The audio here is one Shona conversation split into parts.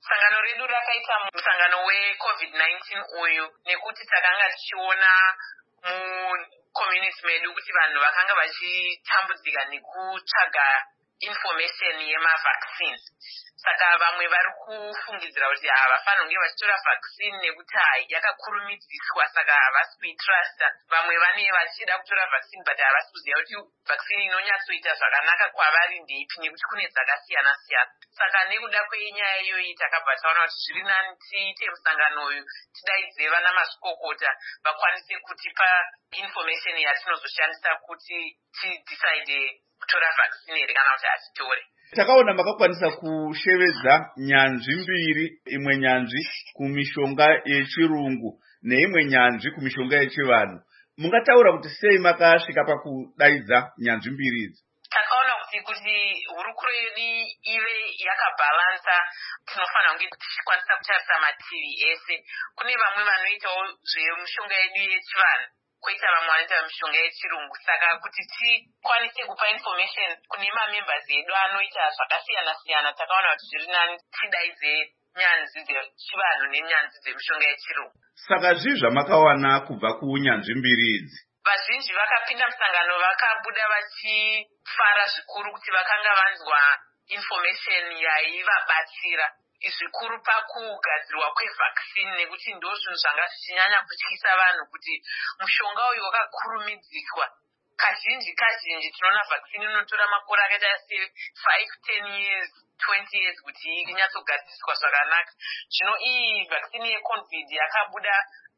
Sangano redu rakaita musangano we-COVID-19 uyu nekuti takanga tichiona mu-community medu kuti vanhu vakanga vachitambudzika nekutsvaga information yema-vaccines. Saka vamwe vari kufungidzira kuti havafanira kunge vachitora vaccine nekuti yakakurumidziswa saka havasi kuitrusta. Vamwe vane vachida kutora vaccine but havasi kuziva kuti vaccine inonyatsoita zvakanaka kwavari ndeipi nekuti kune dzakasiyana siyana. Saka nekuda kwenyaya iyoyi takabva taona kuti zviri nani tiite musangano uyu tidaidze vana mazvikokota vakwanise kutipa information yatinozoshandisa kuti tidecide kutora vaccine here kana kuti hatitore. Takaona makakwanisa kushevedza nyanzvi mbiri, imwe nyanzvi kumishonga yechirungu neimwe nyanzvi kumishonga yechivanhu. Mungataura kuti sei makasvika pakudaidza nyanzvi mbiri idzi? Takaona kuti hurukuro yedu ive yakabalansa, tinofanira kunge tichikwanisa kutarisa mativi ese. Kune vamwe vanoitawo zvemishonga yedu yechivanhu, koita vamwe vanoita mishonga yechirungu. Saka kuti tikwanise kupa information kune mamembers edu anoita zvakasiyana siyana, takaona kuti zviri nani tidaidze nyanzvi dzechivanhu nenyanzvi dzemishonga yechirungu. Saka zvii zvamakawana kubva kunyanzvi mbiri idzi? Vazhinji vakapinda musangano vakabuda vachifara zvikuru kuti vakanga vanzwa information yaivabatsira zvikuru pakugadzirwa kwevaccine, nekuti ndo zvinhu zvanga zvichinyanya kutyisa vanhu kuti mushonga uyu wakakurumidziswa. Kazhinji tinoona vaccine inotora makore akaita se 5, 10 years, 20 years kuti inyatsogadziriswa zvakanaka. Zvino iyi vaccine yeCovid yakabuda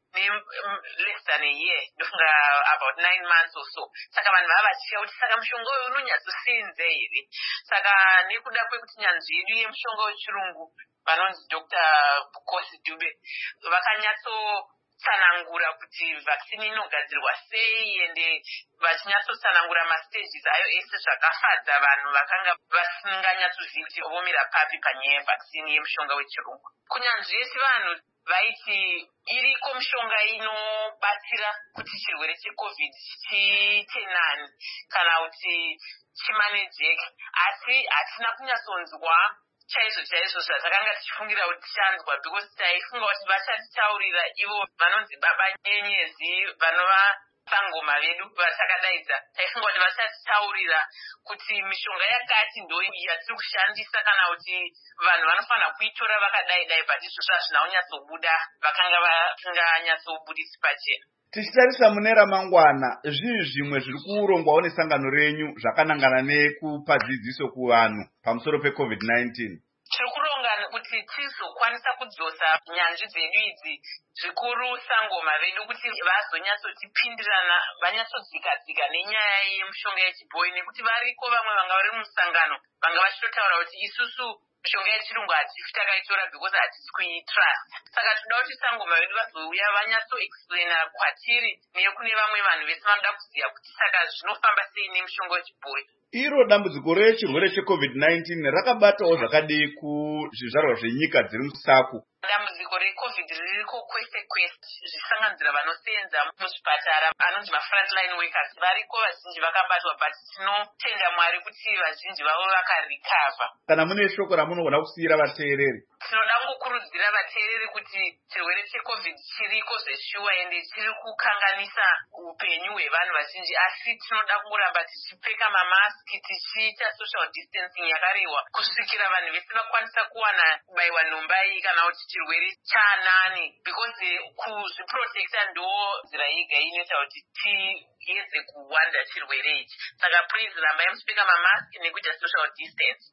less than a year, about 9 months or so. Saka vanhu vava vachitya kuti saka mushonga uyu unonyatsosenza here. Saka nekuda kwekuti nyanzvi yedu yemushonga wechirungu vanonzi Dr. Bukosi Dube vakanyatsotsanangura kuti vaccine inogadzirwa sei ende vachinyatsotsanangura mastages ayo ese zvakafadza vanhu vakanga vasinganyatsozivi kuti vomira papi panyaya yevaccine yemushonga wechirungu. Kunyanzvi yechivanhu vaiti iriko mishonga inobatsira kuti chirwere cheCovid chiite nani kana kuti chimanejeke, asi hatina kunyatsonzwa chaizvo zvatakanga tichifungira kuti tichanzwa, because taifunga kuti vachatitaurira ivo vanonzi baba nyenyezi vanova sangoma vedu vatakadaidza. Taifunga kuti vachatitaurira kuti mishonga yakati ndo yatiri kushandisa kana kuti vanhu vanofanira kuitora vakadai but izvo zvazvina kunyatsobuda, vakanga vasinganyatsobudisi pachena. Tichitarisa mune ramangwana, zvii zvimwe zviri kurongwawo nesangano renyu zvakanangana nekupa dzidziso kuvanhu pamusoro peCovid-19? Tiri kuronga kuti tizokwanisa kudzosa nyanzvi dzedu idzi zvikuru sangoma vedu kuti vazonyatsotipindirana, vanyatsodzika nenyaya yemushonga yechibhoyi, nekuti variko vamwe vanga vari musangano vanga vachitotaura kuti isusu mishonga yechirungu hatisi takaitora because hatisi kuitrust. Saka toda kuti sangoma vedu vazouya vanyatsoexplaina kwatiri nekune vamwe vanhu vese vanoda kuziva kuti saka zvinofamba sei nemushonga wechibhoyi. Iro dambudziko rechirwere cheCovid-19 rakabatawo zvakadii kuzvizvarwa zvenyika dziri musaku? Dambudziko reCovid ririko kwese zvisanganisira vanosenza muzvipatara anonzi ma-frontline workers variko vazhinji vakabatwa, but tinotenda Mwari kuti vazhinji vavo vakarecover. Kana mune shoko ramunogona kusiyira vateereri? Tinoda kungokurudzira vateereri kuti chirwere cheCovid chiriko zveshuwa ende chiri kukanganisa upenyu hwevanhu vazhinji, asi tinoda kungoramba tichipfeka mamasiki, tichiita social distancing yakarehwa kusvikira vanhu vese vakwanisa kuwana kubayiwa nhomba iyi kana kuti chirwere chanani, because kuzviprotecta ndo nzira yega inoita kuti tiedze kuwanda chirwere ichi. Saka please rambai muchipfeka mamasiki nekuita social distance.